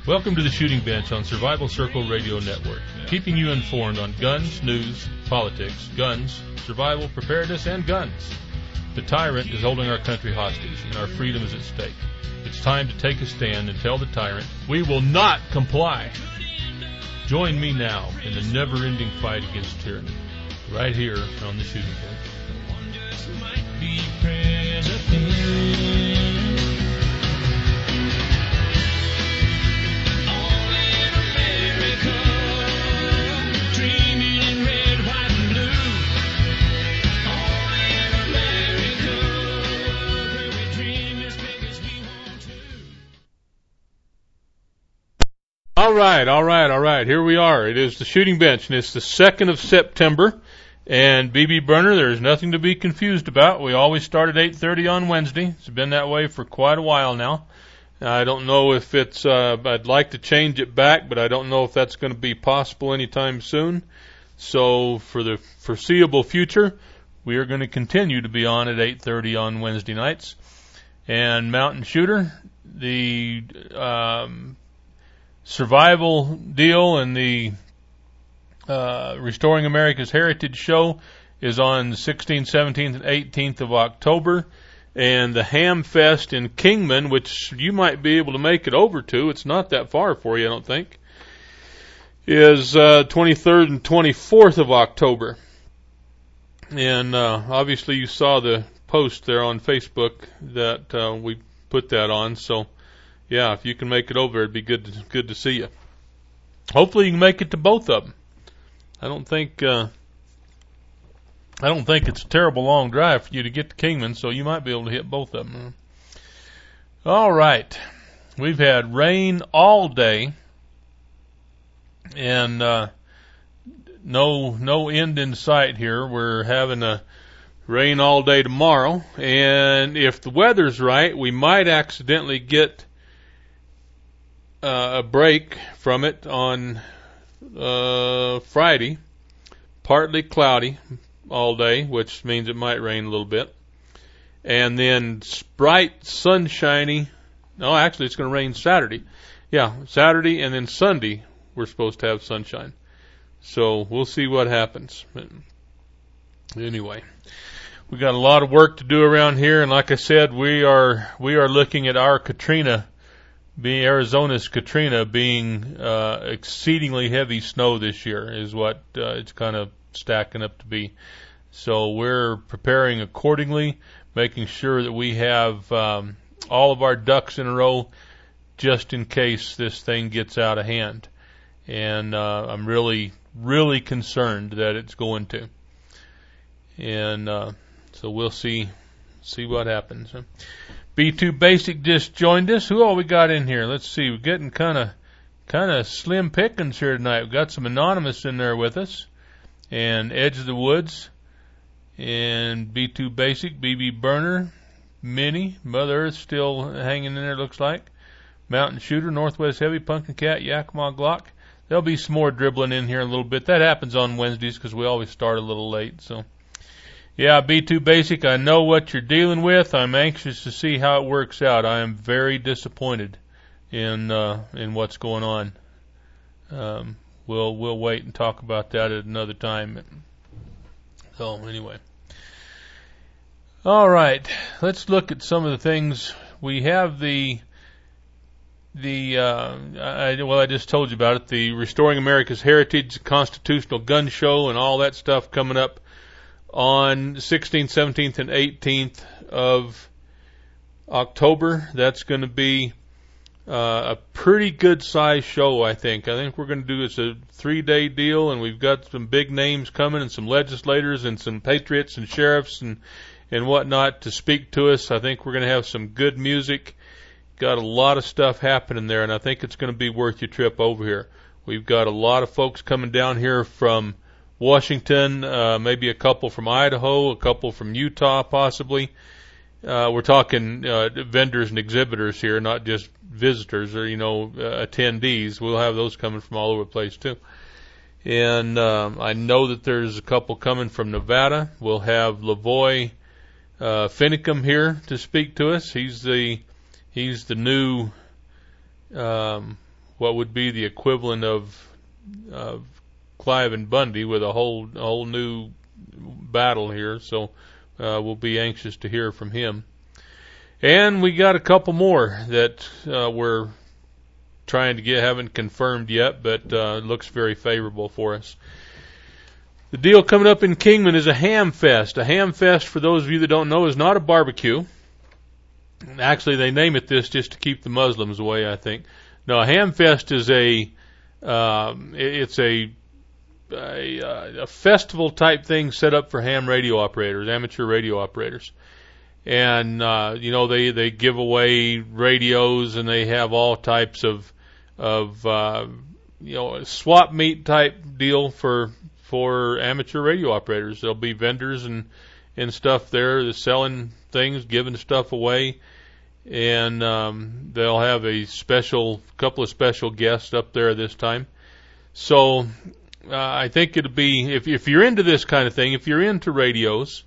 Welcome to the Shooting Bench on Survival Circle Radio Network, keeping you informed on guns, news, politics, guns, survival, preparedness, and guns. The tyrant is holding our country hostage, and our freedom is at stake. It's time to take a stand and tell the tyrant, we will not comply. Join me now in the never-ending fight against tyranny, right here on the Shooting Bench. All right. Here we are. It is the Shooting Bench, and it's the 2nd of September. And BB Burner, there's nothing to be confused about. We always start at 8:30 on Wednesday. It's been that way for quite a while now. I don't know if it's, I'd like to change it back, but I don't know if that's going to be possible anytime soon. So for the foreseeable future, we are going to continue to be on at 8:30 on Wednesday nights. And Mountain Shooter, the survival deal and the Restoring America's Heritage show is on the 16th, 17th, and 18th of October. And the Ham Fest in Kingman, which you might be able to make it over to, it's not that far for you, I don't think, is 23rd and 24th of October. And obviously you saw the post there on Facebook that we put that on, so yeah, if you can make it over, it'd be good to see you. Hopefully you can make it to both of them. I don't think it's a terrible long drive for you to get to Kingman, so you might be able to hit both of them. All right. We've had rain all day, and no end in sight here. We're having a rain all day tomorrow, and if the weather's right, we might accidentally get a break from it on Friday. Partly cloudy all day, which means it might rain a little bit. And then bright, sunshiny. No, actually, it's going to rain Saturday. Yeah, Saturday and then Sunday we're supposed to have sunshine. So we'll see what happens. But anyway, we got a lot of work to do around here, and like I said, we are looking at our Arizona's Katrina being exceedingly heavy snow this year is what it's kind of stacking up to be. So we're preparing accordingly, making sure that we have all of our ducks in a row just in case this thing gets out of hand. And I'm really, really concerned that it's going to. And so we'll see what happens. B2 Basic just joined us. Who all we got in here? Let's see. We're getting kind of slim pickings here tonight. We've got some Anonymous in there with us, and Edge of the Woods, and B2 Basic, BB Burner, Minnie, Mother Earth still hanging in there, looks like, Mountain Shooter, Northwest Heavy, Pumpkin Cat, Yakima Glock. There'll be some more dribbling in here in a little bit. That happens on Wednesdays because we always start a little late, so. Yeah, B2 Basic, I know what you're dealing with. I'm anxious to see how it works out. I am very disappointed in what's going on. We'll wait and talk about that at another time. So anyway. All right, let's look at some of the things. We have I just told you about it, the Restoring America's Heritage Constitutional Gun Show and all that stuff coming up on the 16th, 17th, and 18th of October. That's going to be a pretty good size show, I think. I think we're going to do it's a 3-day deal, and we've got some big names coming and some legislators and some patriots and sheriffs and whatnot to speak to us. I think we're going to have some good music. Got a lot of stuff happening there, and I think it's going to be worth your trip over here. We've got a lot of folks coming down here from Washington, maybe a couple from Idaho, a couple from Utah possibly. We're talking vendors and exhibitors here, not just visitors or, attendees. We'll have those coming from all over the place too. And I know that there's a couple coming from Nevada. We'll have Lavoy Finicum here to speak to us. He's the new what would be the equivalent of Clive and Bundy with a whole new battle here. So we'll be anxious to hear from him. And we got a couple more that we're trying to haven't confirmed yet, but looks very favorable for us. The deal coming up in Kingman is a ham fest. A ham fest, for those of you that don't know, is not a barbecue. Actually, they name it this just to keep the Muslims away, I think. No, a ham fest is it's a festival type thing set up for ham radio operators, amateur radio operators. And they give away radios, and they have all types of swap meet type deal for amateur radio operators. There'll be vendors and stuff there that's selling things, giving stuff away, and they'll have a couple of special guests up there this time. So I think it'll be, if you're into this kind of thing, if you're into radios,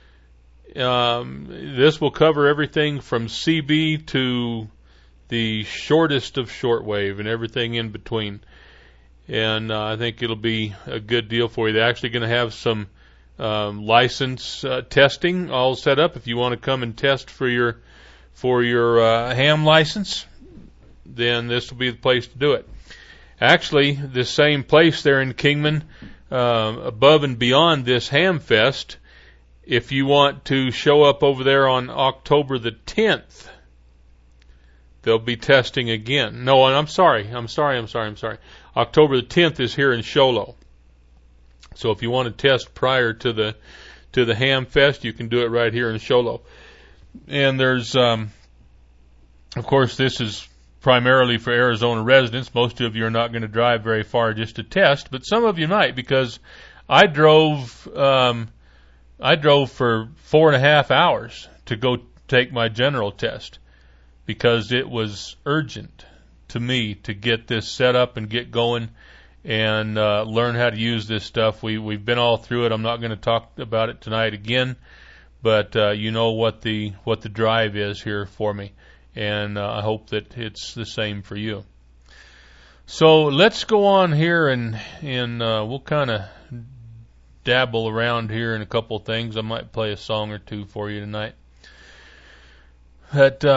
this will cover everything from CB to the shortest of shortwave and everything in between. And I think it'll be a good deal for you. They're actually going to have some license testing all set up. If you want to come and test for your ham license, then this will be the place to do it. Actually, the same place there in Kingman, above and beyond this ham fest, if you want to show up over there on October the 10th, they'll be testing again. No, I'm sorry. October the 10th is here in Show Low. So if you want to test prior to the ham fest, you can do it right here in Show Low. And there's, of course, this is primarily for Arizona residents. Most of you are not going to drive very far just to test, but some of you might, because I drove for 4.5 hours to go take my general test, because it was urgent to me to get this set up and get going and learn how to use this stuff. We've been all through it. I'm not going to talk about it tonight again, but you know what the drive is here for me, and I hope that it's the same for you. So let's go on here and we'll kind of dabble around here in a couple of things. I might play a song or two for you tonight. But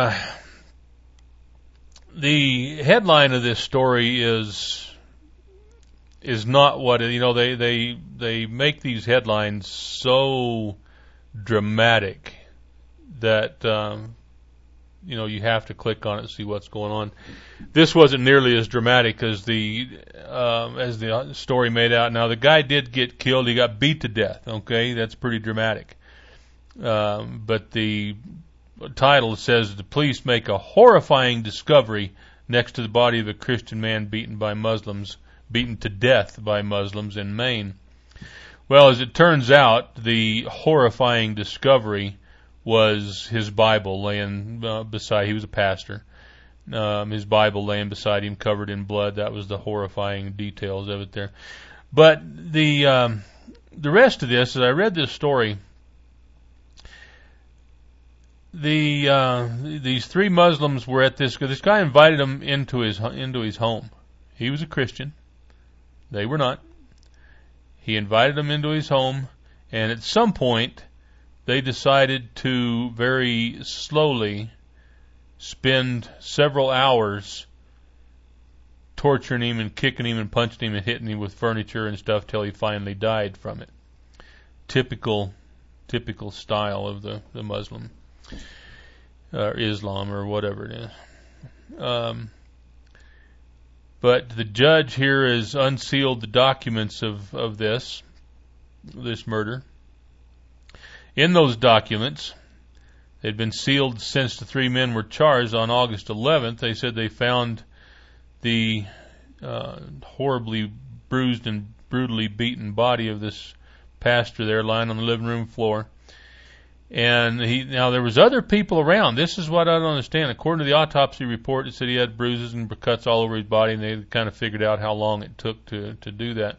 the headline of this story is not what they make these headlines so dramatic that you have to click on it and see what's going on. This wasn't nearly as dramatic as the story made out. Now, the guy did get killed. He got beat to death. Okay, that's pretty dramatic. But the title says the police make a horrifying discovery next to the body of a Christian man beaten to death by Muslims in Maine. Well, as it turns out, the horrifying discovery was his Bible laying beside. He was a pastor. His Bible laying beside him, covered in blood. That was the horrifying details of it there. But the rest of this, as I read this story, these three Muslims were at this. This guy invited them into his home. He was a Christian. They were not. He invited them into his home, and at some point, they decided to very slowly spend several hours torturing him and kicking him and punching him and hitting him with furniture and stuff till he finally died from it. Typical style of the Muslim or Islam or whatever it is. But the judge here has unsealed the documents of this murder. In those documents, they'd been sealed since the three men were charged on August 11th. They said they found the horribly bruised and brutally beaten body of this pastor there lying on the living room floor. And now there was other people around. This is what I don't understand. According to the autopsy report, it said he had bruises and cuts all over his body, and they kind of figured out how long it took to do that.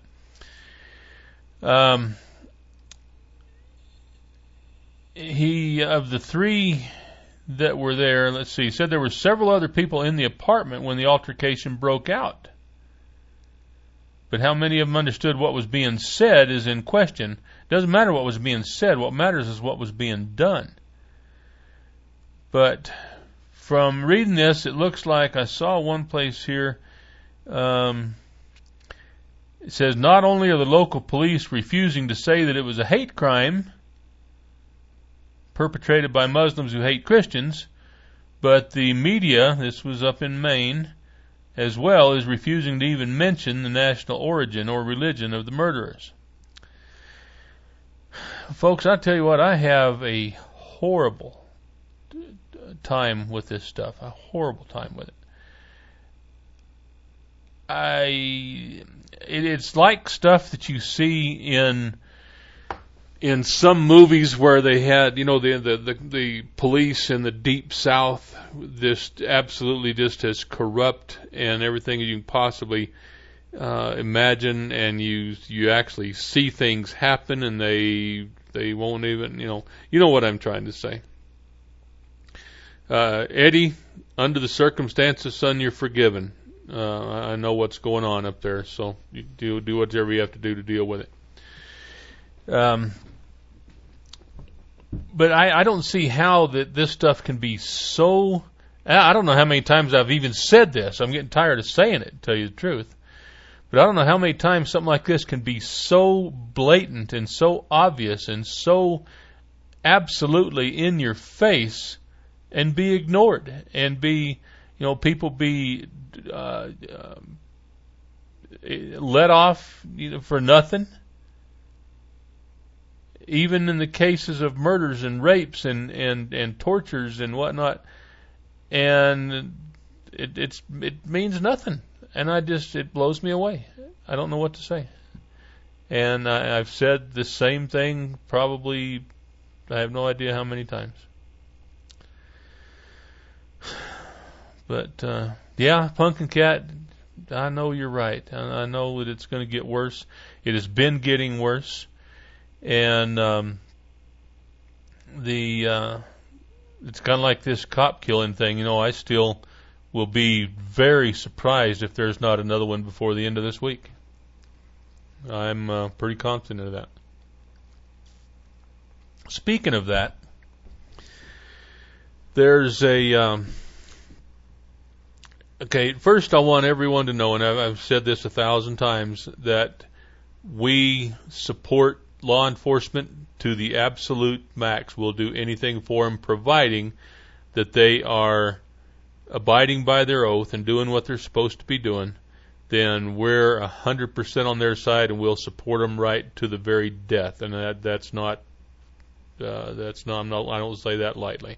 Of the three that were there, let's see, said there were several other people in the apartment when the altercation broke out. But how many of them understood what was being said is in question. Doesn't matter what was being said. What matters is what was being done. But from reading this, it looks like I saw one place here. It says not only are the local police refusing to say that it was a hate crime perpetrated by Muslims who hate Christians, but the media, this was up in Maine, as well, is refusing to even mention the national origin or religion of the murderers. Folks, I tell you what, I have a horrible time with this stuff. A horrible time with it. It's like stuff that you see in some movies where they had, the police in the deep south, just absolutely just as corrupt and everything you can possibly imagine, and you actually see things happen, and they won't even, you know what I'm trying to say. Eddie, under the circumstances, son, you're forgiven. I know what's going on up there, so you do whatever you have to do to deal with it. But I don't see how that this stuff can be so. I don't know how many times I've even said this. I'm getting tired of saying it, to tell you the truth. But I don't know how many times something like this can be so blatant and so obvious and so absolutely in your face and be ignored and be, people be let off for nothing. Even in the cases of murders and rapes and tortures and whatnot, and it means nothing, and it blows me away. I don't know what to say, and I've said the same thing probably, I have no idea how many times. But yeah, Pumpkin Cat, I know you're right. I know that it's going to get worse. It has been getting worse. And it's kind of like this cop killing thing. I still will be very surprised if there's not another one before the end of this week. I'm pretty confident of that. Speaking of that, there's okay, first I want everyone to know, and I've said this 1,000 times, that we support law enforcement to the absolute max. We'll do anything for them, providing that they are abiding by their oath and doing what they're supposed to be doing. Then we're 100% on their side, and we'll support them right to the very death. And I don't say that lightly.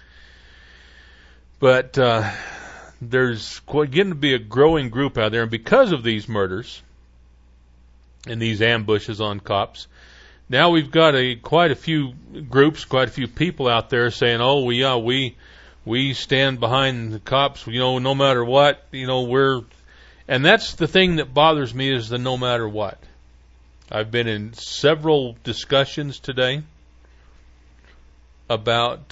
But there's getting to be a growing group out there, and because of these murders and these ambushes on cops, now we've got quite a few groups, quite a few people out there saying, "Oh, we stand behind the cops, no matter what, and that's the thing that bothers me, is the no matter what." I've been in several discussions today about,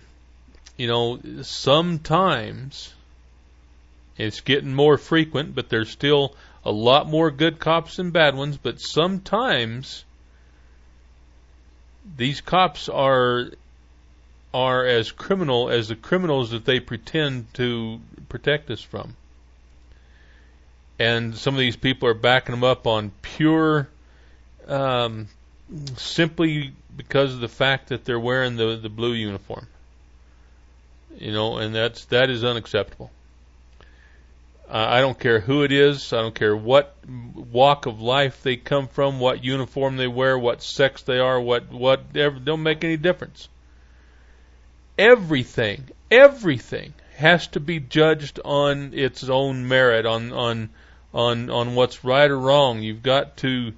sometimes it's getting more frequent, but there's still a lot more good cops than bad ones, but sometimes these cops are as criminal as the criminals that they pretend to protect us from. And some of these people are backing them up on pure, simply because of the fact that they're wearing the blue uniform. And that is unacceptable. I don't care who it is. I don't care what walk of life they come from, what uniform they wear, what sex they are, whatever. Don't make any difference. Everything has to be judged on its own merit, on what's right or wrong. You've got to,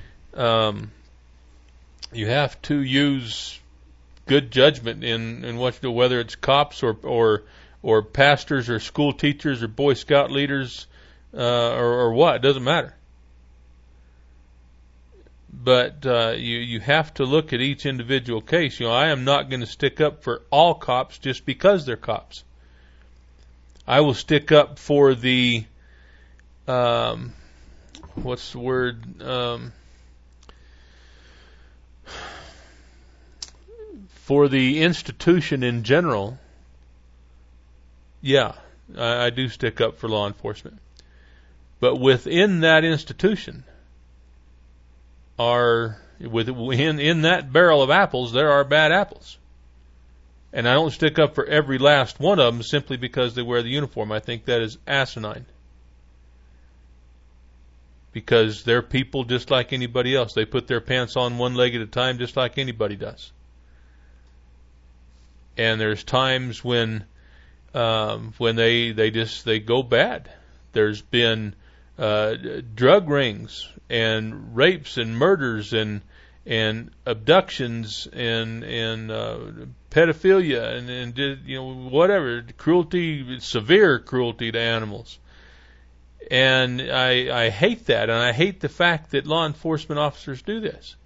you have to use good judgment in what you do, whether it's cops or pastors or school teachers or Boy Scout leaders or what. It doesn't matter. But you have to look at each individual case. I am not going to stick up for all cops just because they're cops. I will stick up for the what's the word? For the institution in general. Yeah, I do stick up for law enforcement. But within that institution in that barrel of apples, there are bad apples. And I don't stick up for every last one of them simply because they wear the uniform. I think that is asinine. Because they're people just like anybody else. They put their pants on one leg at a time just like anybody does. And there's times when they go bad. There's been drug rings and rapes and murders and abductions and pedophilia and whatever, cruelty, severe cruelty to animals. And I hate that, and I hate the fact that law enforcement officers do this.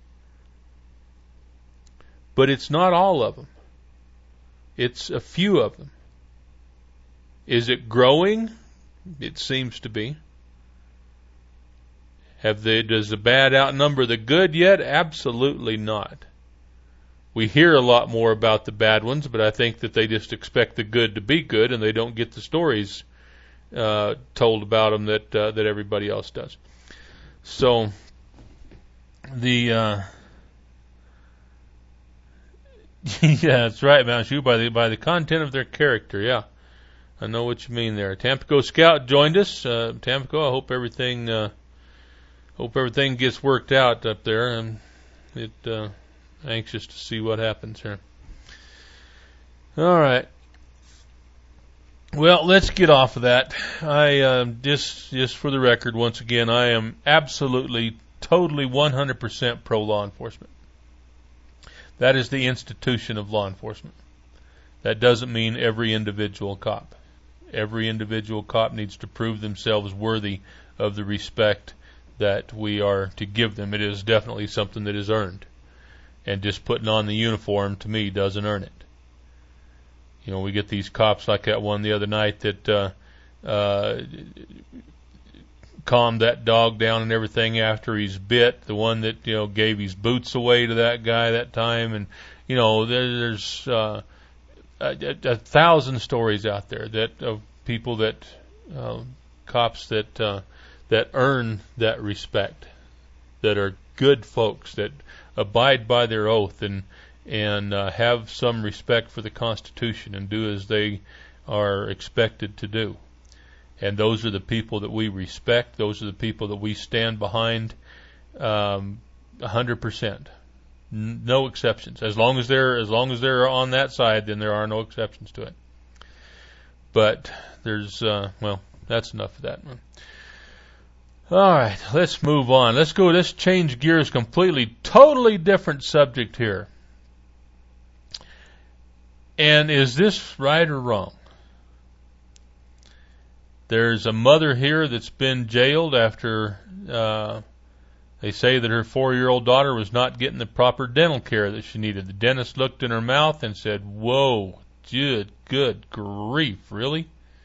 But it's not all of them. It's a few of them. Is it growing? It seems to be. Does the bad outnumber the good yet? Absolutely not. We hear a lot more about the bad ones, but I think that they just expect the good to be good, and they don't get the stories told about them that everybody else does. So yeah, that's right, Mount Shoe, by the content of their character. Yeah, I know what you mean there. Tampico Scout joined us. Tampico, I hope everything gets worked out up there. I'm anxious to see what happens here. All right. Well, let's get off of that. I just for the record, once again, I am absolutely, totally, 100% pro law enforcement. That is the institution of law enforcement. That doesn't mean every individual cop. Every individual cop needs to prove themselves worthy of the respect that we are to give them. It is definitely something that is earned. And just putting on the uniform, to me, doesn't earn it. We get these cops like that one the other night that calmed that dog down and everything after he's bit. The one that, gave his boots away to that guy that time. And, there's a thousand stories out there of people that, cops that earn that respect, that are good folks, that abide by their oath and have some respect for the Constitution and do as they are expected to do. And those are the people that we respect. Those are the people that we stand behind 100%. No exceptions. As long as they're on that side, then there are no exceptions to it. But there's that's enough of that one. All right, let's move on. Let's change gears completely. Totally different subject here. And is this right or wrong? There's a mother here that's been jailed after they say that her 4-year-old daughter was not getting the proper dental care that she needed. The dentist looked in her mouth and said, "Whoa, good grief, really?"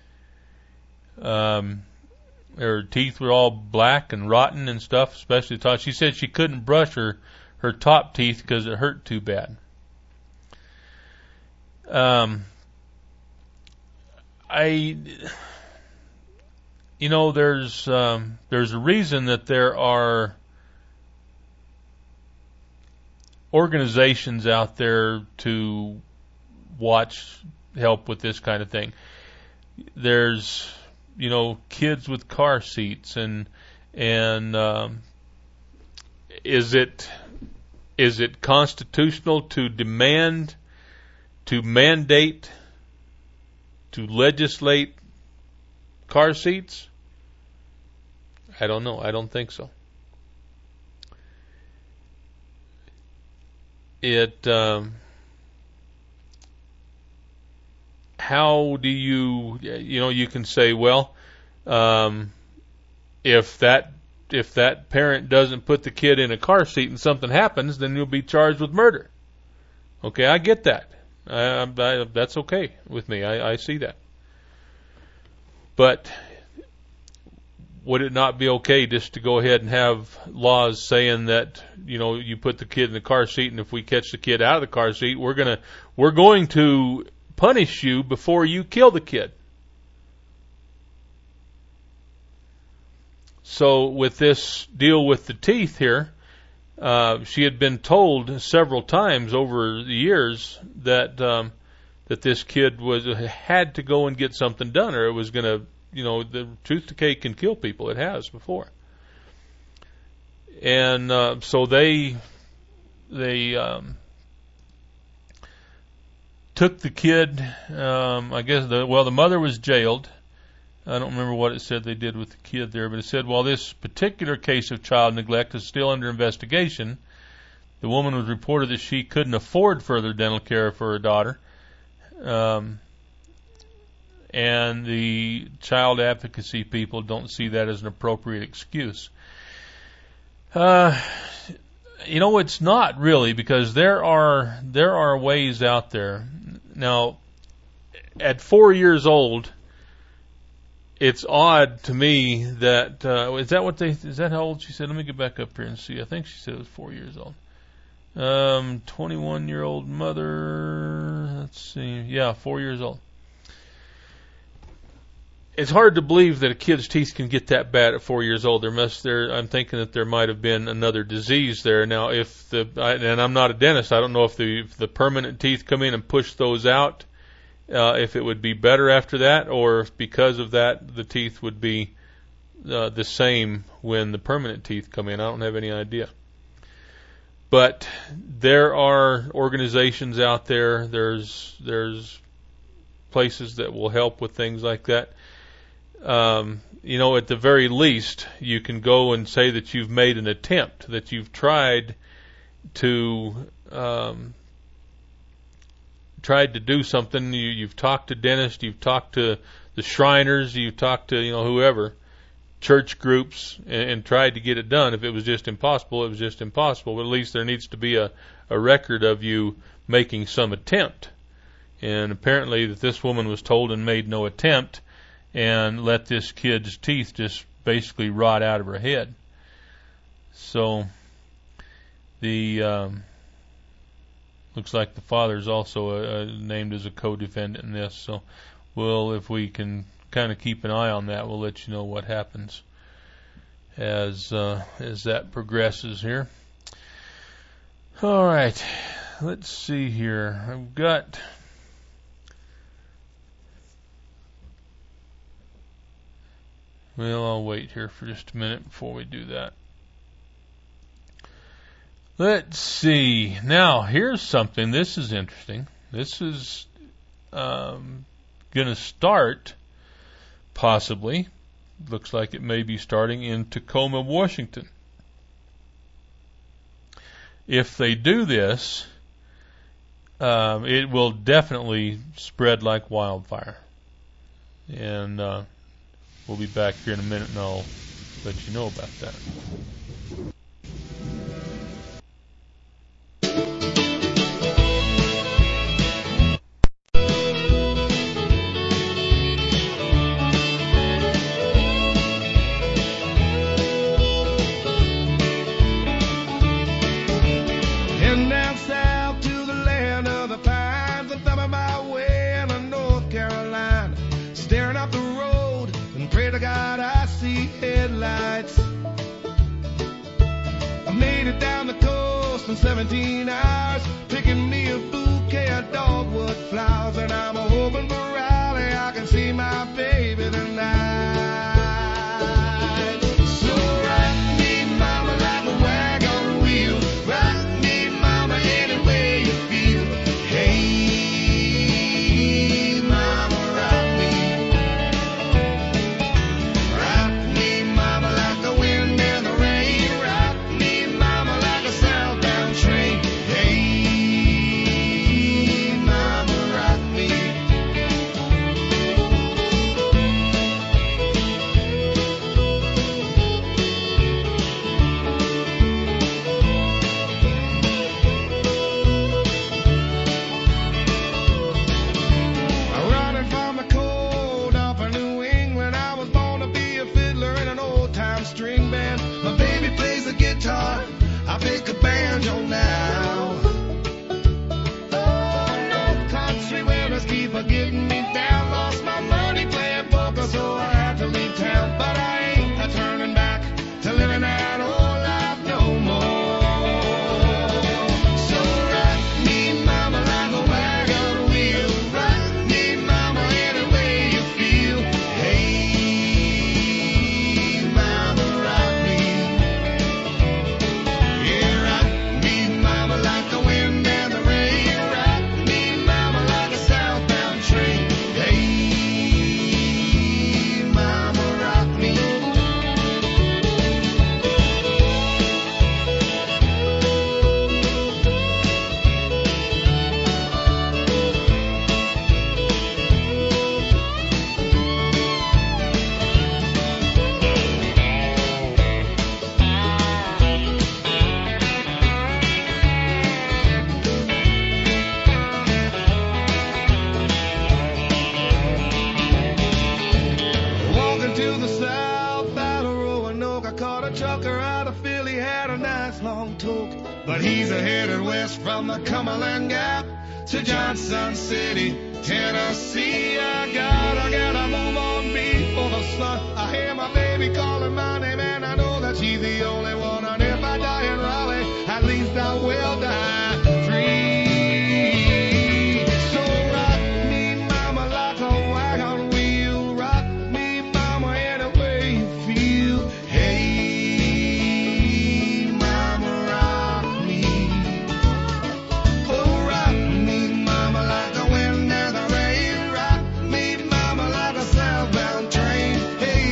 Her teeth were all black and rotten and stuff, especially the top. She said she couldn't brush her top teeth because it hurt too bad. There's a reason that there are organizations out there to help with this kind of thing. There's, kids with car seats and is it constitutional to demand, to mandate, to legislate car seats? I don't know. I don't think so. How do you can say, well, if that if that parent doesn't put the kid in a car seat and something happens, then you'll be charged with murder. Okay, I get that. That's okay with me. I see that. But would it not be okay just to go ahead and have laws saying that, you put the kid in the car seat, and if we catch the kid out of the car seat, we're going to punish you before you kill the kid? So with this deal with the teeth here, she had been told several times over the years that that this kid had to go and get something done, or it was going to, the tooth decay can kill people. It has before. And so they took the kid. I guess the mother was jailed. I don't remember what it said they did with the kid there, but it said, while this particular case of child neglect is still under investigation, the woman was reported that she couldn't afford further dental care for her daughter. And the child advocacy people don't see that as an appropriate excuse. It's not really, because there are ways out there. Now, at 4 years old, it's odd to me that is that how old she said? Let me get back up here and see. I think she said it was 4 years old. 21-year-old mother. Let's see. Yeah, 4 years old. It's hard to believe that a kid's teeth can get that bad at 4 years old. I'm thinking that there might have been another disease there. Now, and I'm not a dentist, I don't know if the permanent teeth come in and push those out, if it would be better after that, or if because of that the teeth would be the same when the permanent teeth come in. I don't have any idea. But there are organizations out there. There's places that will help with things like that. At the very least, you can go and say that you've made an attempt, that you've tried to do something. You've talked to dentists, you've talked to the Shriners, you've talked to whoever, church groups, and tried to get it done. If it was just impossible, it was just impossible. But at least there needs to be a record of you making some attempt. And apparently that this woman was told and made no attempt, and let this kid's teeth just basically rot out of her head. So the looks like the father's also named as a co-defendant in this. So if we can kind of keep an eye on that, we'll let you know what happens as that progresses here. All right, let's see here. I've got I'll wait here for just a minute before we do that. Let's see. Now, here's something. This is interesting. This is going to start, possibly, looks like it may be starting in Tacoma, Washington. If they do this, it will definitely spread like wildfire. And we'll be back here in a minute, and I'll let you know about that. Heading down south to the land of the pines, and thumbing my way into North Carolina, staring up the road and pray to God I see headlights. I made it down the coast in 17 hours, picking me a bouquet of dogwood flowers, and I'm hoping for Raleigh I can see my baby tonight. So rock me, mama, like a wagon wheel. Rock me, mama, any way you feel. Hey, mama, rock me. Rock me, mama, like the wind and the rain. Rock me, mama, like a southbound train. Hey, mama, rock me. Pontotoc, but he's headed west from the Cumberland Gap to Johnson City, Tennessee. I gotta move on before the sun. I hear my baby calling my name, and I know that she's the only one. And if I die in Raleigh, at least I will die free. So rock me, mama, like a wagon wheel. Rock me, mama, any way you feel. Hey, mama, rock me. Oh, rock me, mama, like the wind and the rain. Rock me, mama, like a southbound train. Hey,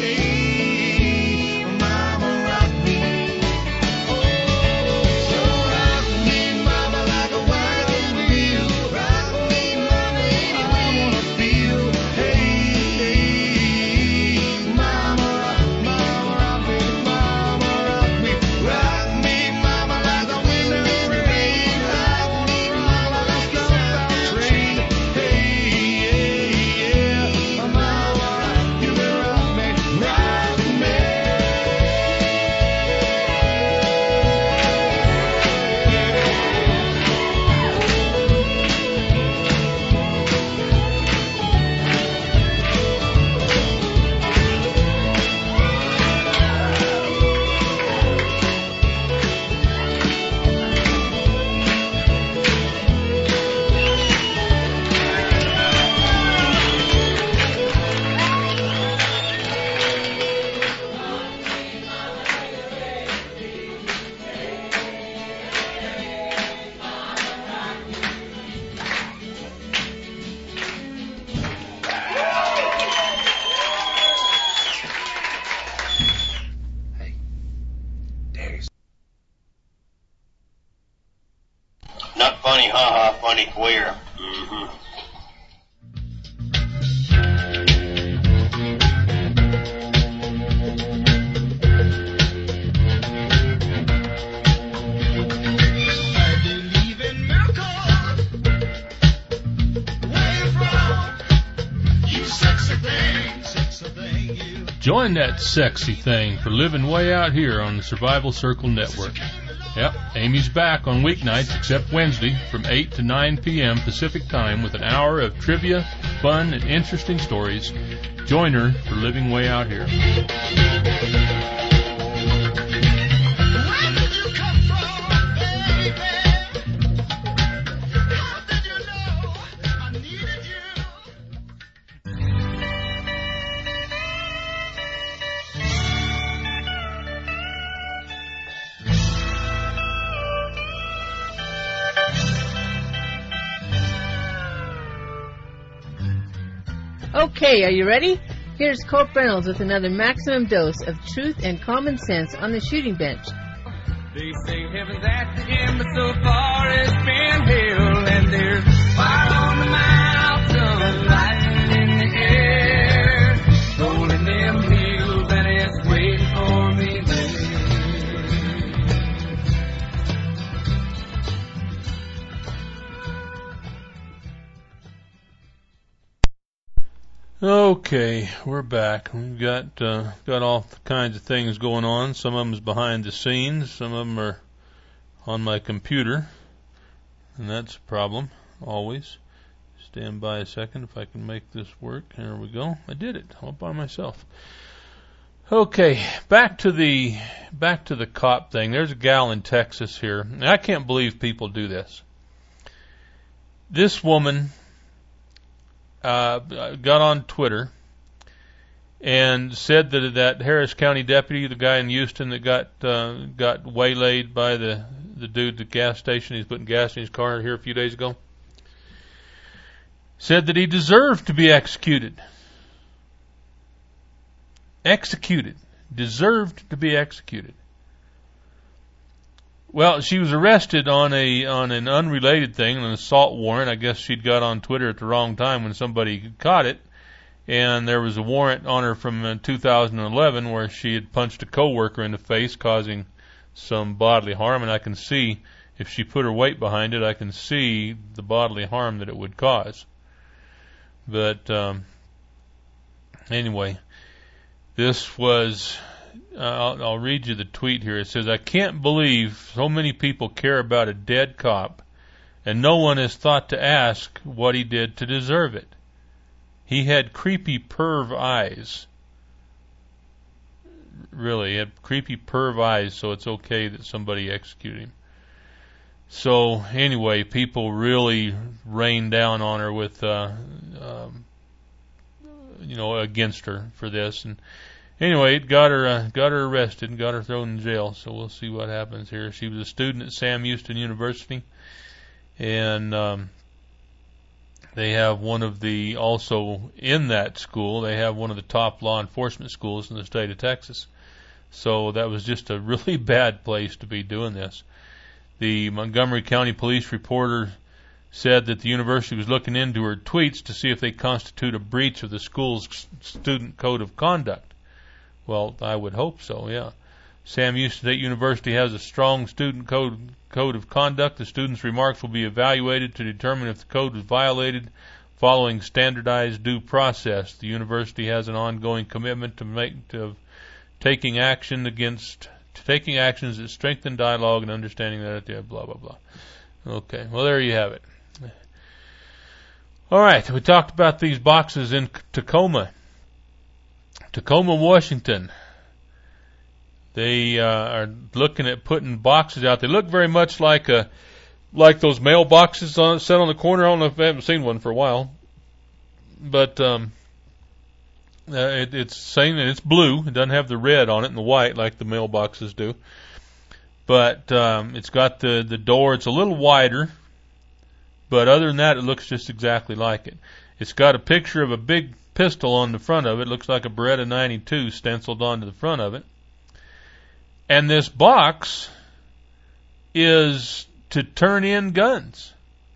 hey, mama, rock me. Oh, so rock me, mama, like a wagon wheel. Rock me, mama, any way I wanna feel. Hey, hey, mama, rock me, mama, rock me. Rock me, mama, like the wind and the rain. Rock me, mama, like a southbound train. Hey, yeah, mama, you can rock me, rock me. Not funny, ha-ha, funny queer. Mm-hmm. I believe in miracles. Where you from? You sexy thing, you. Join that sexy thing for living way out here on the Survival Circle Network. Yep, Amy's back on weeknights except Wednesday from 8 to 9 p.m. Pacific Time with an hour of trivia, fun, and interesting stories. Join her for living way out here. Where did you come from, baby? How did you know I needed you? Okay, are you ready? Here's Colt Reynolds with another maximum dose of truth and common sense on the shooting bench. They say heaven's at the end, but so far it's been hell. And there's fire on the mountain, lightning in the air, rolling them hills, and it's waiting for me there. Okay, we're back. We've got all kinds of things going on. Some of them is behind the scenes. Some of them are on my computer, and that's a problem always. Stand by a second if I can make this work. There we go. I did it all by myself. Okay, back to the cop thing. There's a gal in Texas here, and I can't believe people do this. This woman got on Twitter and said that Harris County deputy, the guy in Houston that got waylaid by the dude at the gas station, he's putting gas in his car here a few days ago, said that he deserved to be executed. Deserved to be executed. Well, she was arrested on an unrelated thing, an assault warrant. I guess she'd got on Twitter at the wrong time when somebody caught it, and there was a warrant on her from 2011 where she had punched a coworker in the face, causing some bodily harm. And I can see, if she put her weight behind it, I can see the bodily harm that it would cause. But anyway, this was I'll read you the tweet here. It says, "I can't believe so many people care about a dead cop, and no one has thought to ask what he did to deserve it. He had creepy perv eyes." Really, he had creepy perv eyes, so it's okay that somebody executed him. So anyway, people really rained down on her with, against her for this. And anyway, it got her arrested and got her thrown in jail. So we'll see what happens here. She was a student at Sam Houston University, and they have also in that school, they have one of the top law enforcement schools in the state of Texas. So that was just a really bad place to be doing this. The Montgomery County Police reporter said that the university was looking into her tweets to see if they constitute a breach of the school's student code of conduct. Well, I would hope so, yeah. Sam Houston State University has a strong student code of conduct. The students' remarks will be evaluated to determine if the code was violated following standardized due process. The university has an ongoing commitment to taking actions that strengthen dialogue and understanding that blah, blah, blah. Okay, well, there you have it. All right, we talked about these boxes in Tacoma, Washington. They are looking at putting boxes out. They look very much like those mailboxes set on the corner. I don't know if I haven't seen one for a while, but it's saying that it's blue. It doesn't have the red on it and the white like the mailboxes do. But it's got the door. It's a little wider, but other than that, it looks just exactly like it. It's got a picture of a big pistol on the front of it. It looks like a Beretta 92 stenciled onto the front of it. And this box is to turn in guns.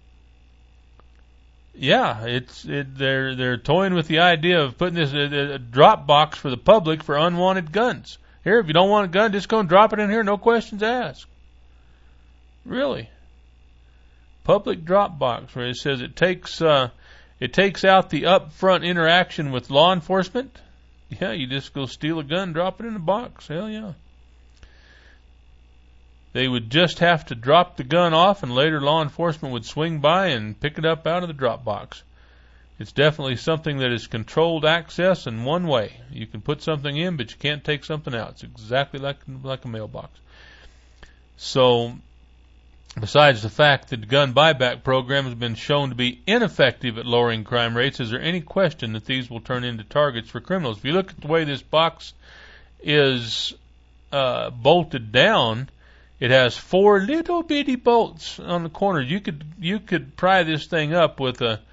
Yeah, they're toying with the idea of putting this a drop box for the public for unwanted guns. Here, if you don't want a gun, just go and drop it in here, no questions asked. Really? Public drop box, where it says it takes out the upfront interaction with law enforcement. Yeah, you just go steal a gun, drop it in a box. Hell yeah. They would just have to drop the gun off, and later law enforcement would swing by and pick it up out of the drop box. It's definitely something that is controlled access in one way. You can put something in, but you can't take something out. It's exactly like a mailbox. So, besides the fact that the gun buyback program has been shown to be ineffective at lowering crime rates, is there any question that these will turn into targets for criminals? If you look at the way this box is bolted down, it has 4 little bitty bolts on the corners. You could pry this thing up with a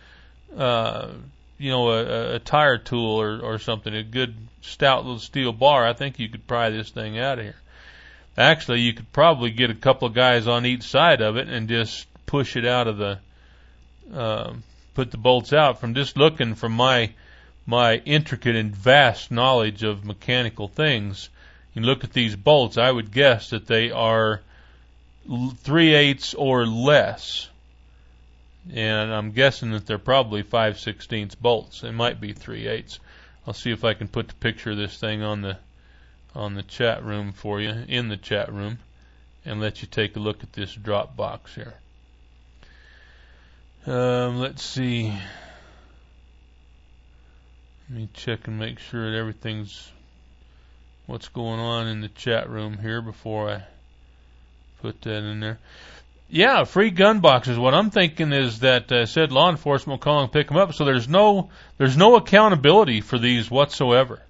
tire tool or something, a good stout little steel bar. I think you could pry this thing out of here. Actually, you could probably get a couple of guys on each side of it and just push it out of the, put the bolts out. From just looking from my intricate and vast knowledge of mechanical things, you look at these bolts, I would guess that they are 3/8 or less. And I'm guessing that they're probably 5/16 bolts. They might be 3/8. I'll see if I can put the picture of this thing on the chat room for you, in the chat room, and let you take a look at this drop box here. Let's see. Let me check and make sure that everything's what's going on in the chat room here before I put that in there. Yeah, free gun boxes. What I'm thinking is that said law enforcement will call and pick them up, so there's no accountability for these whatsoever.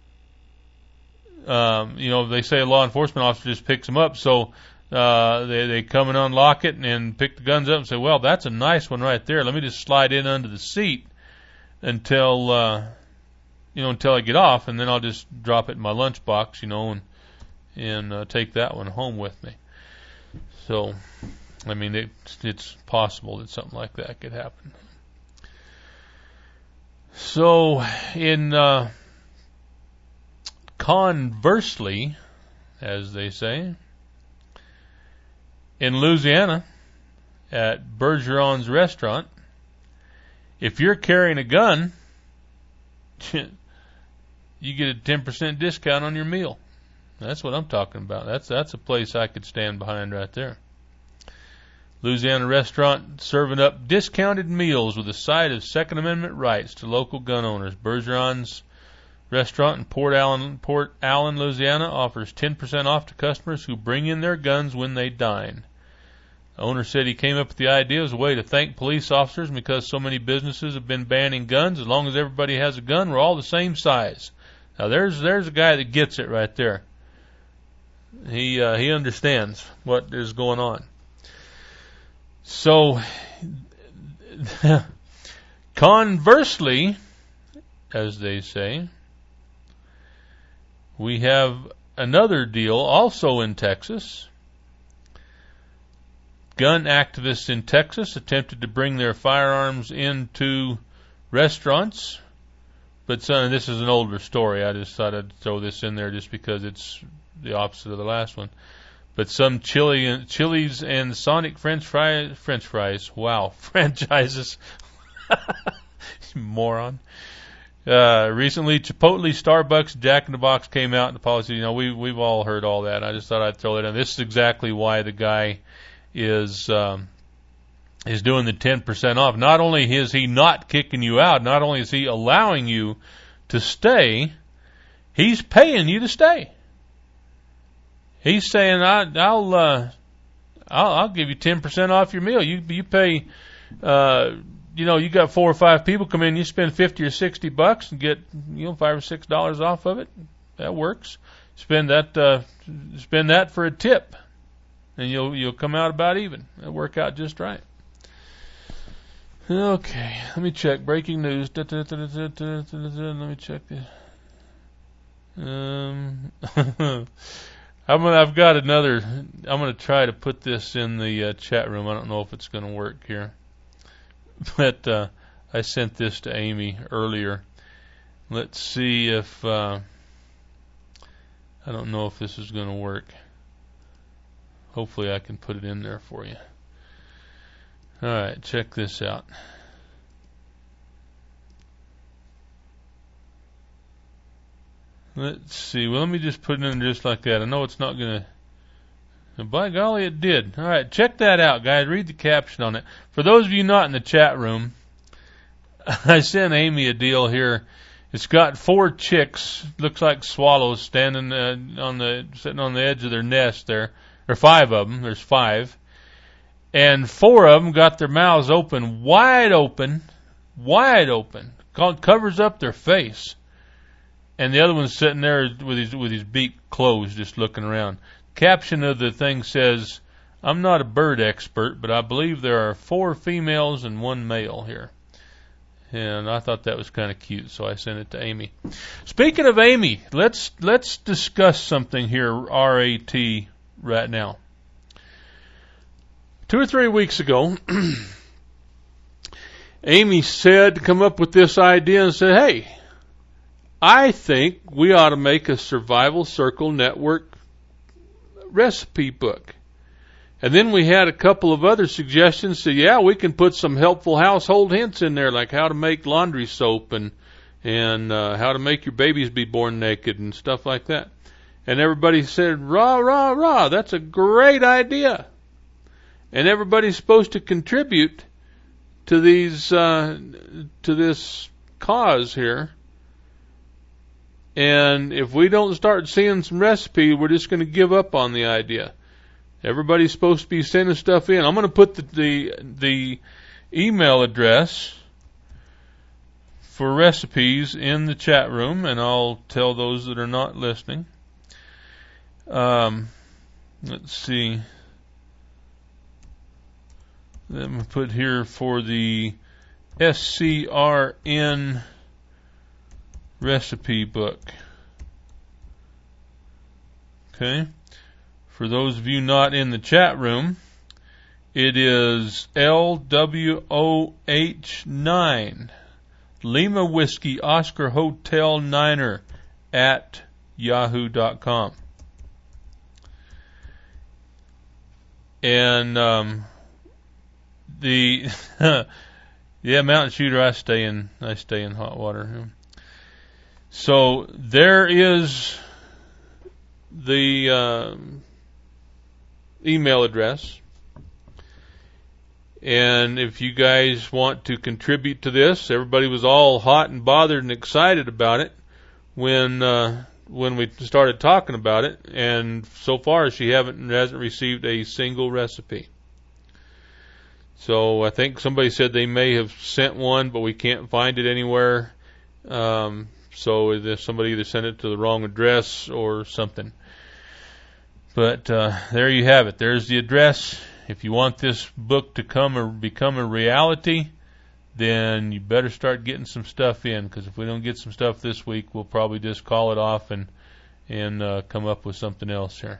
They say a law enforcement officer just picks them up, so they come and unlock it and pick the guns up and say, well, that's a nice one right there. Let me just slide in under the seat until I get off, and then I'll just drop it in my lunchbox, and take that one home with me. So, I mean, it's possible that something like that could happen. So, conversely, as they say, in Louisiana, at Bergeron's restaurant, if you're carrying a gun, you get a 10% discount on your meal. That's what I'm talking about. That's a place I could stand behind right there. Louisiana restaurant serving up discounted meals with a side of Second Amendment rights to local gun owners. Bergeron's restaurant in Port Allen, Louisiana offers 10% off to customers who bring in their guns when they dine. The owner said he came up with the idea as a way to thank police officers because so many businesses have been banning guns. As long as everybody has a gun, we're all the same size. Now there's a guy that gets it right there. He understands what is going on. So, conversely, as they say, we have another deal also in Texas. Gun activists in Texas attempted to bring their firearms into restaurants, but this is an older story. I just thought I'd throw this in there just because it's the opposite of the last one. But some Chili's and Sonic French fries, wow, franchises, moron. Recently, Chipotle, Starbucks, Jack in the Box came out in the policy. We've all heard all that. I just thought I'd throw it in. This is exactly why the guy is doing the 10% off. Not only is he not kicking you out, not only is he allowing you to stay, he's paying you to stay. He's saying, I'll give you 10% off your meal. You pay, you got 4 or 5 people come in, you spend $50 or $60 and get, $5 or $6 off of it. That works. Spend that for a tip, and you'll come out about even. It'll work out just right. Okay, let me check. Breaking news. Let me check this. I've got another. I'm going to try to put this in the chat room. I don't know if it's going to work here, but I sent this to Amy earlier. Let's see if I don't know if this is going to work. Hopefully, I can put it in there for you. All right, check this out. Let's see. Well, let me just put it in just like that. I know it's not going to... By golly, it did. All right, check that out, guys. Read the caption on it. For those of you not in the chat room, I sent Amy a deal here. It's got 4 chicks, looks like swallows, standing sitting on the edge of their nest there. Or 5 of them. There's 5. And 4 of them got their mouths open, wide open. Covers up their face. And the other one's sitting there with his beak closed, just looking around. Caption of the thing says, I'm not a bird expert, but I believe there are 4 females and 1 male here. And I thought that was kind of cute, so I sent it to Amy. Speaking of Amy, let's discuss something here, RAT, right now. 2 or 3 weeks ago, Amy come up with this idea and said, hey, I think we ought to make a Survival Circle Network recipe book. And then we had a couple of other suggestions. So, yeah, we can put some helpful household hints in there, like how to make laundry soap and how to make your babies be born naked and stuff like that. And everybody said, rah, rah, rah, that's a great idea. And everybody's supposed to contribute to this cause here. And if we don't start seeing some recipe, we're just going to give up on the idea. Everybody's supposed to be sending stuff in. I'm going to put the email address for recipes in the chat room, and I'll tell those that are not listening. Let's see. Let me put here for the SCRN recipe book. Okay. For those of you not in the chat room, it is LWOH9 Lima Whiskey Oscar Hotel Niner at yahoo.com. And the mountain shooter, I stay in hot water. So there is the email address. And if you guys want to contribute to this, everybody was all hot and bothered and excited about it when we started talking about it, and so far she hasn't received a single recipe. So I think somebody said they may have sent one, but we can't find it anywhere. So if somebody either sent it to the wrong address or something. But there you have it. There's the address. If you want this book to become a reality, then you better start getting some stuff in, because if we don't get some stuff this week, we'll probably just call it off and come up with something else here.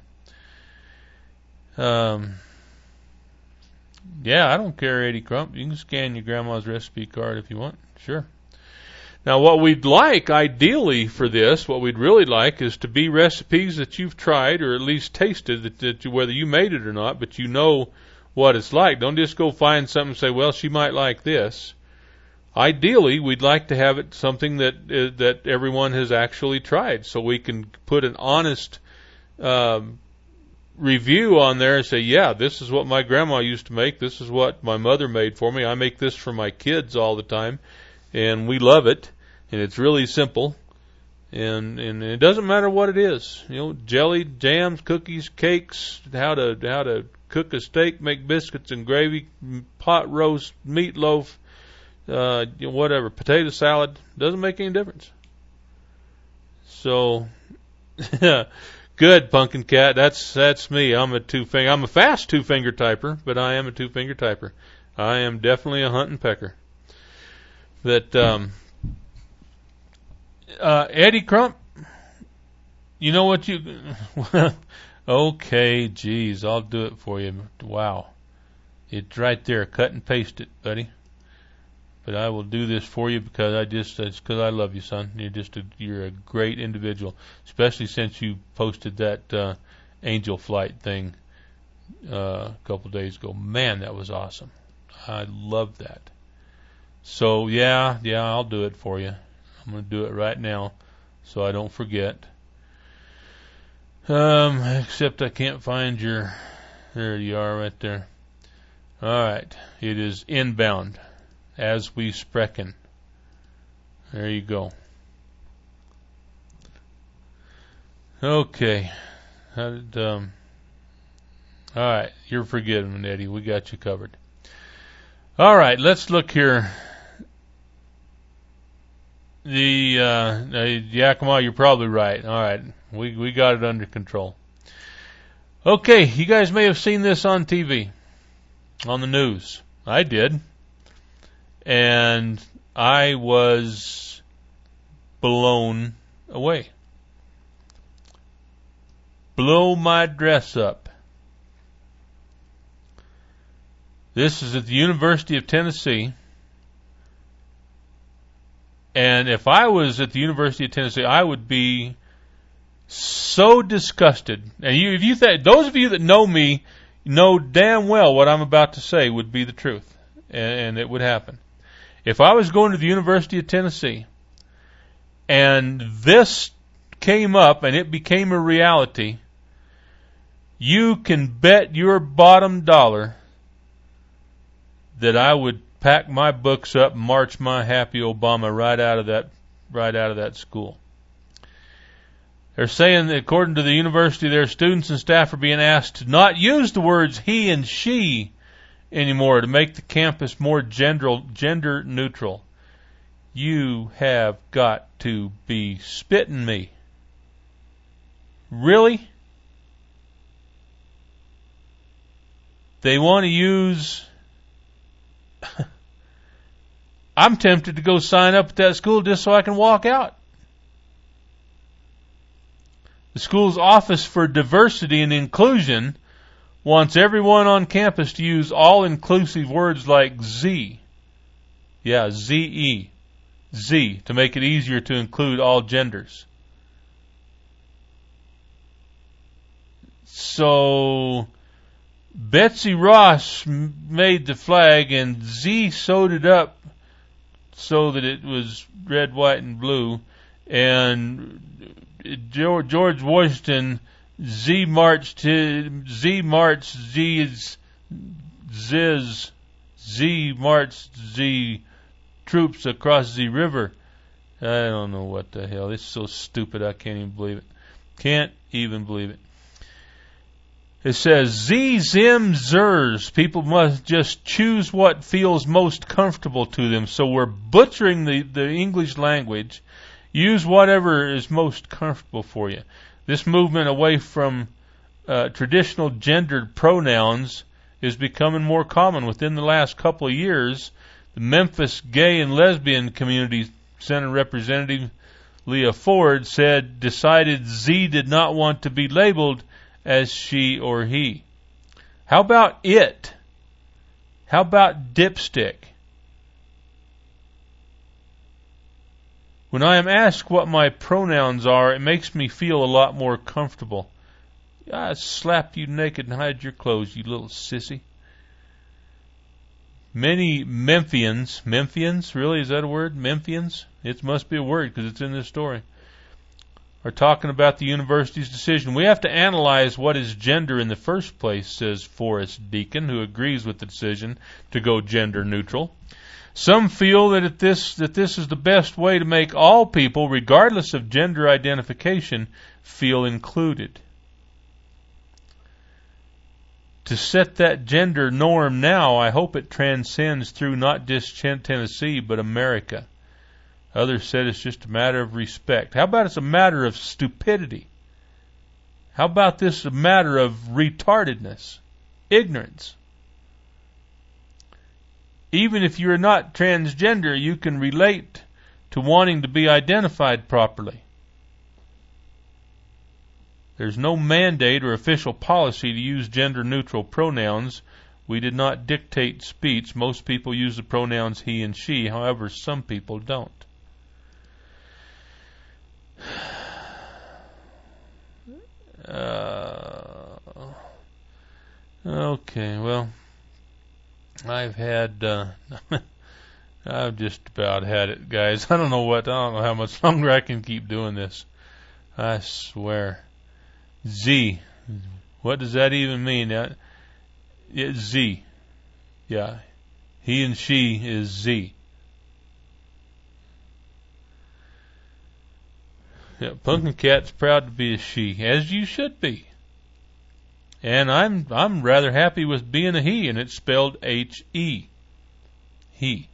Yeah, I don't care, Eddie Crump. You can scan your grandma's recipe card if you want. Sure. Now, what we'd like, ideally, for this, what we'd really like is to be recipes that you've tried or at least tasted, that whether you made it or not, but you know what it's like. Don't just go find something and say, well, she might like this. Ideally, we'd like to have it something that everyone has actually tried, so we can put an honest review on there and say, yeah, this is what my grandma used to make. This is what my mother made for me. I make this for my kids all the time, and we love it. And it's really simple, and it doesn't matter what it is. You know, jelly, jams, cookies, cakes, how to cook a steak, make biscuits and gravy, pot roast, meatloaf, whatever, potato salad, doesn't make any difference. So, good, Pumpkin Cat. That's me. I'm a fast two-finger typer, but I am a two-finger typer. I am definitely a hunt and pecker. But Eddie Crump, you know what you... Okay, geez, I'll do it for you. Wow. It's right there. Cut and paste it, buddy. But I will do this for you because it's because I love you, son. You're a great individual, especially since you posted that Angel Flight thing a couple days ago. Man, that was awesome. I love that. So, yeah, I'll do it for you. I'm going to do it right now so I don't forget. Except I can't find your... There you are right there. All right. It is inbound as we sprechen. There you go. Okay. All right. You're forgiven, Eddie. We got you covered. All right. Let's look here. Yakima, you're probably right. All right. We got it under control. Okay, you guys may have seen this on TV, on the news. I did. And I was blown away. Blow my dress up. This is at the University of Tennessee. And if I was at the University of Tennessee, I would be so disgusted. And those of you that know me know damn well what I'm about to say would be the truth, and it would happen. If I was going to the University of Tennessee, and this came up and it became a reality, you can bet your bottom dollar that I would pack my books up and march my happy Obama right out of that school. They're saying that according to the university, their students and staff are being asked to not use the words he and she anymore to make the campus more gender neutral. You have got to be spitting me. Really? They want to use... I'm tempted to go sign up at that school just so I can walk out. The school's Office for Diversity and Inclusion wants everyone on campus to use all-inclusive words like Z. Yeah, Z-E. Z, to make it easier to include all genders. So, Betsy Ross made the flag and Z sewed it up so that it was red, white, and blue. And George Washington Z marched Z troops across the river. I don't know what the hell. It's so stupid I can't even believe it. Can't even believe it. It says, Zim Zers. People must just choose what feels most comfortable to them. So we're butchering the English language. Use whatever is most comfortable for you. This movement away from traditional gendered pronouns is becoming more common. Within the last couple of years, the Memphis Gay and Lesbian Community Center Representative Leah Ford decided Z did not want to be labeled as she or he. How about it? How about dipstick? When I am asked what my pronouns are, it makes me feel a lot more comfortable. I slap you naked and hide your clothes, you little sissy. Many Memphians, really, is that a word? Memphians? It must be a word because it's in this story. Are talking about the university's decision. We have to analyze what is gender in the first place, says Forrest Deacon, who agrees with the decision to go gender neutral. Some feel that this is the best way to make all people, regardless of gender identification, feel included. To set that gender norm now, I hope it transcends through not just Tennessee, but America. Others said it's just a matter of respect. How about it's a matter of stupidity? How about this a matter of retardedness, ignorance? Even if you're not transgender, you can relate to wanting to be identified properly. There's no mandate or official policy to use gender-neutral pronouns. We did not dictate speech. Most people use the pronouns he and she. However, some people don't. Okay, well, I've just about had it, guys. I don't know how much longer I can keep doing this. I swear. Z. What does that even mean? It's Z. Yeah. He and she is Z. Yeah, Pumpkin Cat's proud to be a she, as you should be. And I'm rather happy with being a he, and it's spelled H-E. He.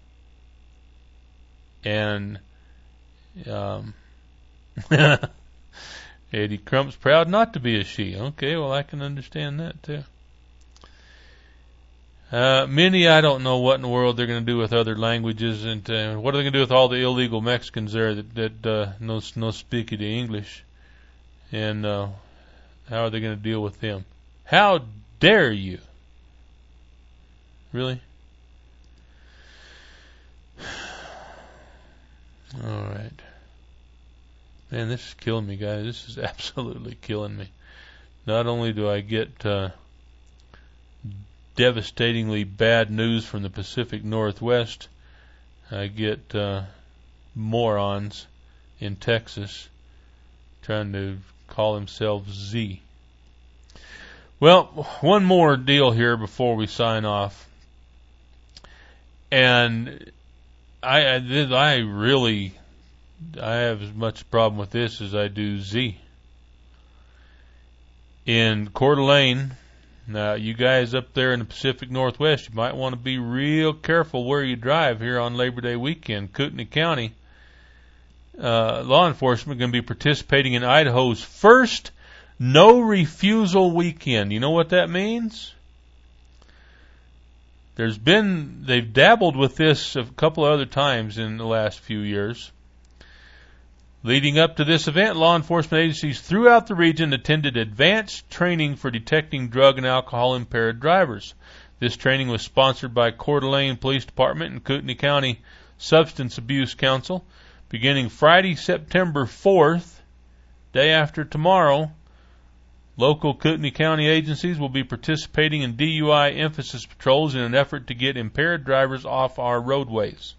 And Eddie Crump's proud not to be a she. Okay, well, I can understand that too. Many, I don't know what in the world they're going to do with other languages, and what are they going to do with all the illegal Mexicans there that no speak the English, and how are they going to deal with them? How dare you? Really? All right. Man, this is killing me, guys. This is absolutely killing me. Not only do I get devastatingly bad news from the Pacific Northwest, I get morons in Texas trying to call themselves Z. Well, one more deal here before we sign off. And I have as much problem with this as I do Z. In Coeur d'Alene, now you guys up there in the Pacific Northwest, you might want to be real careful where you drive here on Labor Day weekend. Kootenai County law enforcement going to be participating in Idaho's first no refusal weekend. You know what that means? They've dabbled with this a couple of other times in the last few years. Leading up to this event, law enforcement agencies throughout the region attended advanced training for detecting drug and alcohol impaired drivers. This training was sponsored by Coeur d'Alene Police Department and Kootenai County Substance Abuse Council. Beginning Friday, September 4th, day after tomorrow, local Kootenai County agencies will be participating in DUI emphasis patrols in an effort to get impaired drivers off our roadways.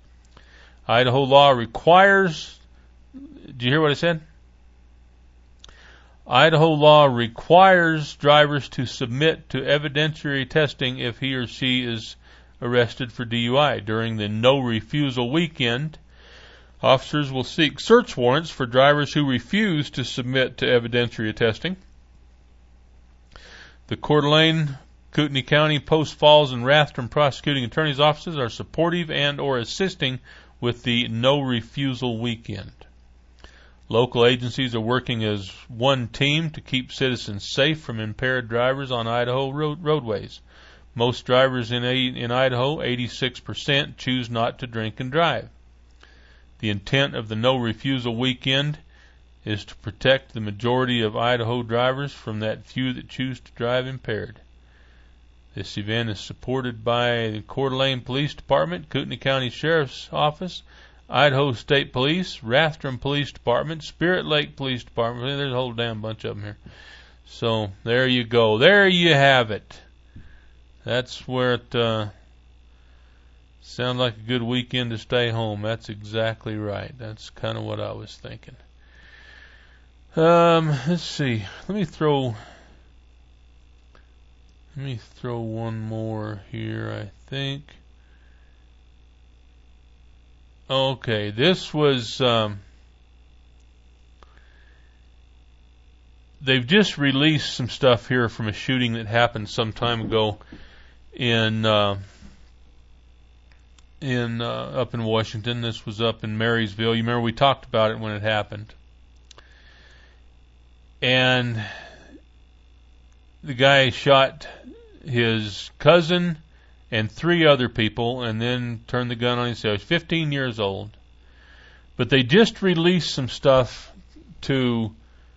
Idaho law requires... Did you hear what I said? Idaho law requires drivers to submit to evidentiary testing if he or she is arrested for DUI. During the no refusal weekend, officers will seek search warrants for drivers who refuse to submit to evidentiary testing. The Coeur d'Alene, Kootenai County, Post Falls, and Rathdrum prosecuting attorneys' offices are supportive and or assisting with the no refusal weekend. Local agencies are working as one team to keep citizens safe from impaired drivers on Idaho roadways. Most drivers in Idaho, 86%, choose not to drink and drive. The intent of the no refusal weekend is to protect the majority of Idaho drivers from that few that choose to drive impaired. This event is supported by the Coeur d'Alene Police Department, Kootenai County Sheriff's Office, Idaho State Police, Rathdrum Police Department, Spirit Lake Police Department. There's a whole damn bunch of them here. So there you go. There you have it. That's where it sounds like a good weekend to stay home. That's exactly right. That's kind of what I was thinking. Let's see. Let me throw one more here, I think. Okay, this was, they've just released some stuff here from a shooting that happened some time ago up in Washington. This was up in Marysville. You remember we talked about it when it happened. And the guy shot his cousin and 3 other people and then turned the gun on himself. He's 15 years old. But they just released some stuff to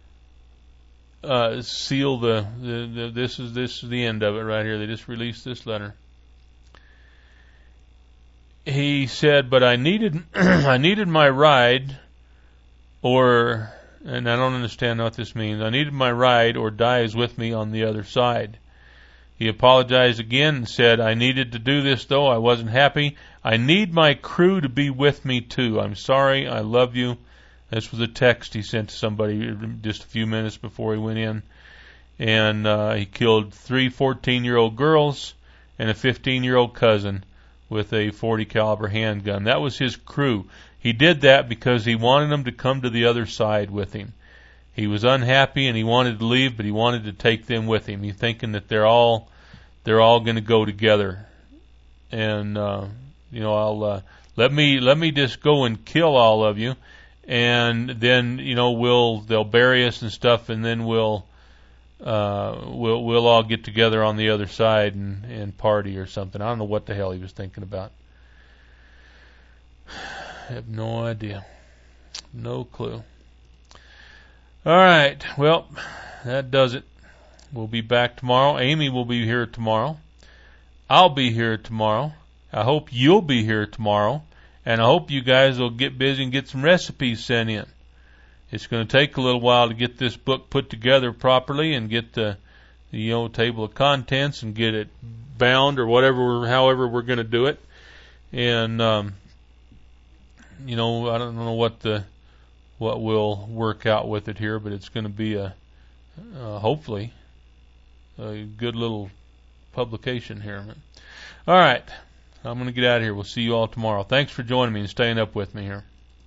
seal this is the end of it right here. They just released this letter. He said, but I needed my ride, and I don't understand what this means. I needed my ride or die is with me on the other side. He apologized again and said, I needed to do this though. I wasn't happy. I need my crew to be with me too. I'm sorry. I love you. This was a text he sent to somebody just a few minutes before he went in. And he killed 3 14-year-old girls and a 15-year-old cousin with a .40 caliber handgun. That was his crew. He did that because he wanted them to come to the other side with him. He was unhappy and he wanted to leave, but he wanted to take them with him. He's thinking that they're all going to go together. And I'll let me just go and kill all of you, and then they'll bury us and stuff, and then we'll all get together on the other side and party or something. I don't know what the hell he was thinking about. I have no idea. No clue. All right. Well, that does it. We'll be back tomorrow. Amy will be here tomorrow. I'll be here tomorrow. I hope you'll be here tomorrow. And I hope you guys will get busy and get some recipes sent in. It's going to take a little while to get this book put together properly and get the table of contents and get it bound or however we're going to do it. And I don't know what we'll work out with it here, but it's going to be hopefully a good little publication here. All right, I'm going to get out of here. We'll see you all tomorrow. Thanks for joining me and staying up with me here.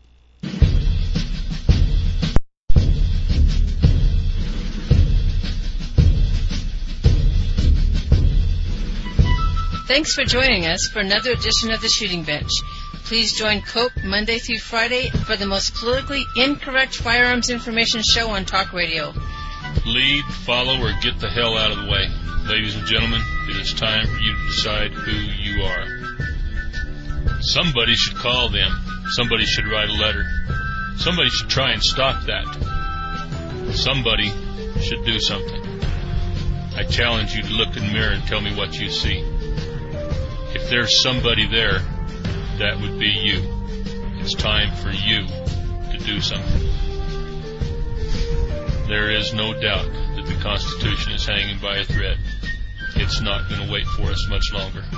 Thanks for joining us for another edition of The Shooting Bench. Please join Cope Monday through Friday for the most politically incorrect firearms information show on talk radio. Lead, follow, or get the hell out of the way. Ladies and gentlemen, it is time for you to decide who you are. Somebody should call them. Somebody should write a letter. Somebody should try and stop that. Somebody should do something. I challenge you to look in the mirror and tell me what you see. If there's somebody there, that would be you. It's time for you to do something. There is no doubt that the Constitution is hanging by a thread. It's not going to wait for us much longer.